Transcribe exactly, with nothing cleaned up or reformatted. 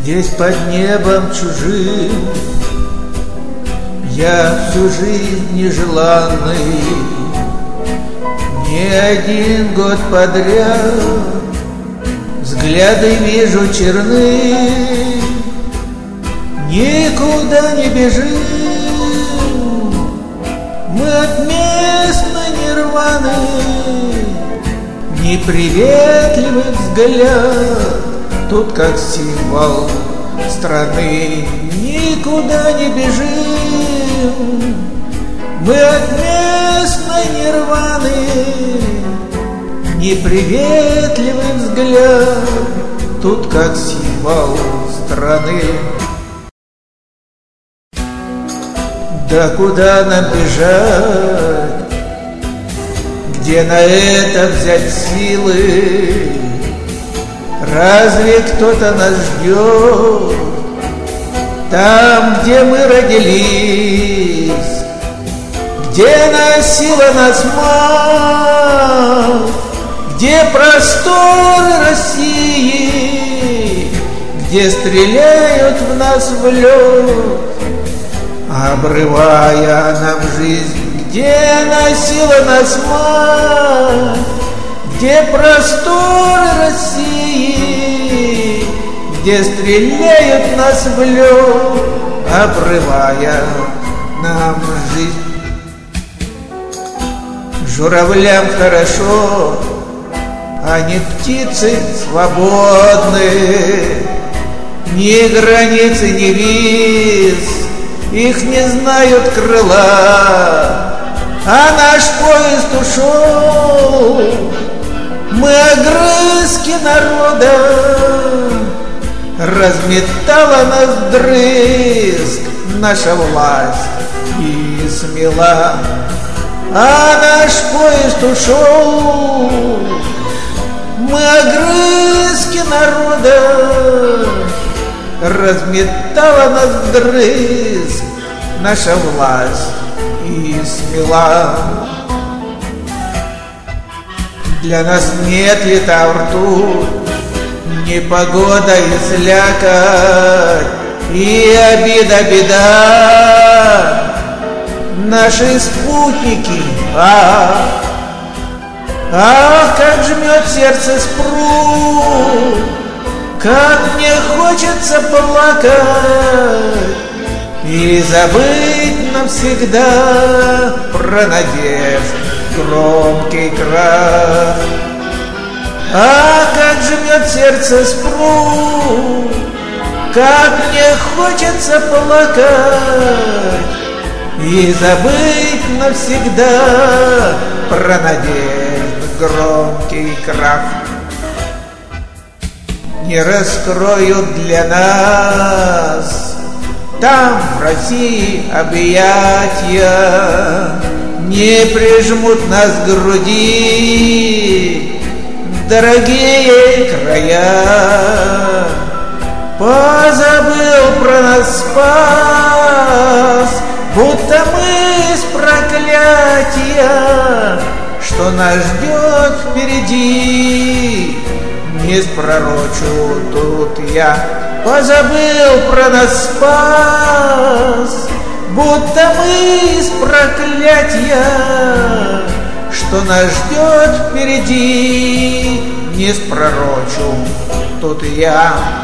Здесь под небом чужим я всю жизнь нежеланный, не один год подряд взгляды вижу черны. Никуда не бежим мы от местной нирваны, неприветливый взгляд тут как символ страны. Никуда не бежим мы от местной нирваны, неприветливый взгляд тут как символ страны. Да куда нам бежать, где на это взять силы? Разве кто-то нас ждет там, где мы родились, где носила нас мать, где просторы России, где стреляют в нас в лед, обрывая нам жизнь, где носила нас мать, где просторы России, где стреляют нас в лед, обрывая нам жизнь. Журавлям хорошо, они птицы свободны, ни границы, ни виз их не знают крыла, а наш поезд ушел. Мы огрызки народа, разметала нас вдрызг наша власть и смела, а наш поезд ушел. Мы огрызки народа, разметала нас вдрызг наша власть и смела. Для нас нет лета в рту, непогода и слякоть, и обида беда. Наши спутники, ах, ах, как жмет сердце спрут, как мне хочется плакать и забыть навсегда про надежд громкий крах. А как живет сердце спрут, как мне хочется плакать и забыть навсегда про надежд громкий крах. Не раскроют для нас там, в России, объятия, не прижмут нас к груди дорогие края. Позабыл про нас спас, будто мы с проклятия, что нас ждет впереди, не спророчу тут я. Позабыл про нас спас, будто мы с проклятия, что нас ждет впереди, не спророчу тут я.